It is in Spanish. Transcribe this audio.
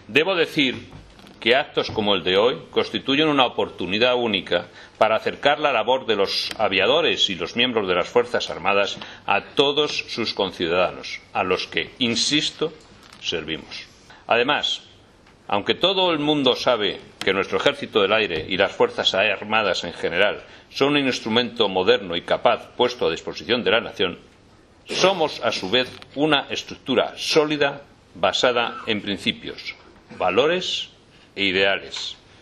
Debo decir que actos como el de hoy constituyen una oportunidad única para acercar la labor de los aviadores y los miembros de las Fuerzas Armadas a todos sus conciudadanos, a los que, insisto, servimos. Además, aunque todo el mundo sabe que nuestro Ejército del Aire y las Fuerzas Armadas en general son un instrumento moderno y capaz puesto a disposición de la nación, somos, a su vez, una estructura sólida basada en principios, valores e ideales.